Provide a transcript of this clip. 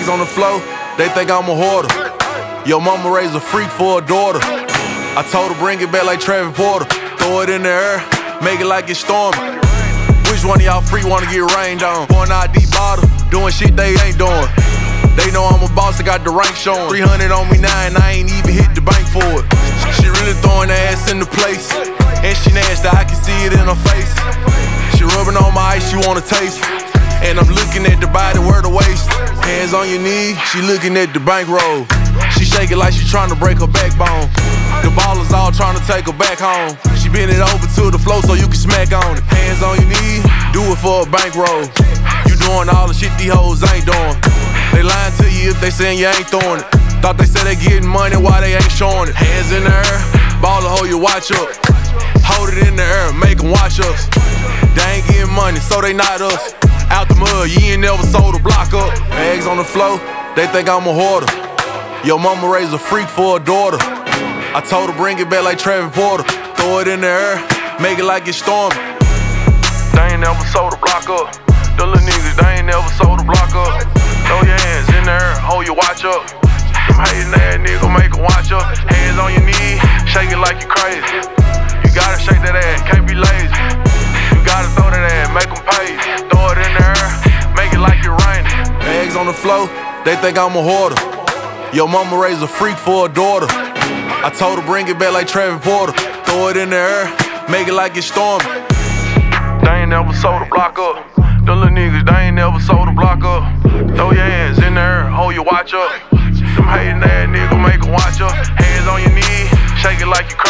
Bags on the floor, they think I'm a hoarder. Your mama raised a freak for a daughter. I told her bring it back like Travis Porter. Throw it in the air, make it like it's storming. Which one of y'all freak wanna get rained on? Pouring out deep bottle, doing shit they ain't doing. They know I'm a boss, I got the rank showing. 300 on me now and I ain't even hit the bank for it. She really throwing her ass in the place. And she nasty, I can see it in her face. She rubbing on my ice, she wanna taste. And I'm looking at the body, where the waist. Hands on your knee, she looking at the bankroll. She shake it like she trying to break her backbone. The ballers all trying to take her back home. She bend it over to the floor so you can smack on it. Hands on your knee, do it for a bankroll. You doing all the shit these hoes ain't doing. They lying to you if they saying you ain't throwing it. Thought they said they getting money, why they ain't showing it? Hands in the air, baller hold your watch up. Hold it in the air, make them watch us. They ain't getting money, so they not us. Out the mud, you ain't never sold a block up. Bags on the floor, they think I'm a hoarder. Your mama raised a freak for a daughter. I told her bring it back like Travis Porter. Throw it in the air, make it like it's storming. They ain't never sold a block up. The little niggas, they ain't never sold a block up. Throw your hands in the air, hold your watch up. Them hatin' ass niggas make them watch up. Hands on your knees, shake it like you crazy. You gotta shake that ass, can't be lazy. You gotta throw that ass, make them pay. Throw it in the air, make it like it raining. Bags on the floor, they think I'm a hoarder. Your mama raised a freak for a daughter. I told her bring it back like Travis Porter. Throw it in the air, make it like it's storming. They ain't never sold a block up. The little niggas, they ain't never sold a block up. Throw your hands in the air, hold your watch up. Them hatin' ass niggas make them watch up. Hands on your knees, shake it like you crazy.